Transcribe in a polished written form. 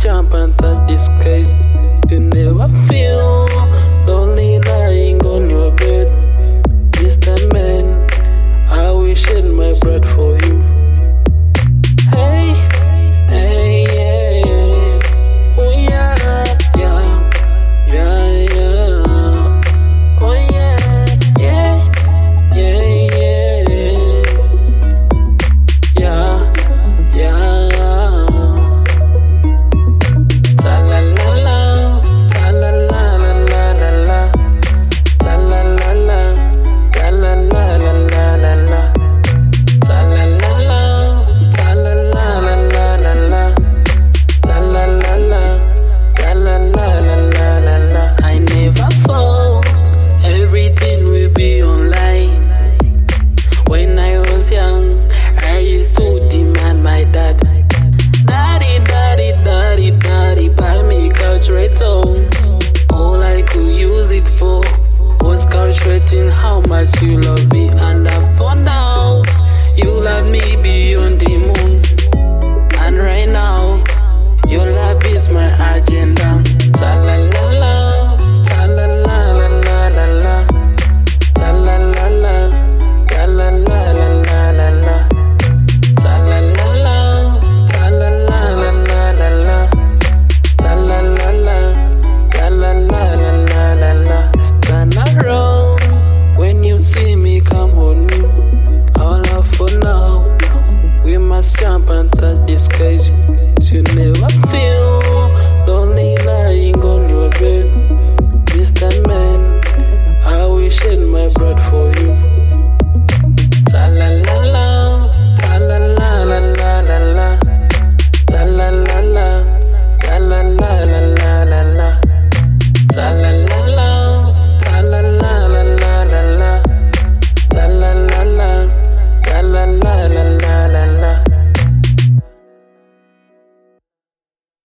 jump and touch the sky. You never feel lonely lying on your bed. Mr. Man, I will shed my blood for you. Hey, hey, yeah, yeah. Oh yeah, yeah, yeah, yeah. Oh yeah, yeah, yeah, yeah, yeah, yeah. Ta la la la, ta la la la la la la, ta la la la, ta la la la la la la, ta la la la, ta la la la la la la, ta la la la, ta la la la la la la. I never thought everything will be online. When I was young, I used to demand my dad. Daddy, daddy, daddy, daddy, buy me couch right home. All I could use it for was calculating how much you love me. And I found out you love me beyond the moon. And right now, your love is my agenda. Ta la la la, ta la la la la la la, ta la la la, ta la la la la la la, ta la la la, ta la la la la la la, ta la la la, ta la la la la la la. Stand around when you see me, come hold me. All love for now. We must jump and touch the skies. You never feel lonely lying on your bed. Mr. Man, I will shed my blood for you.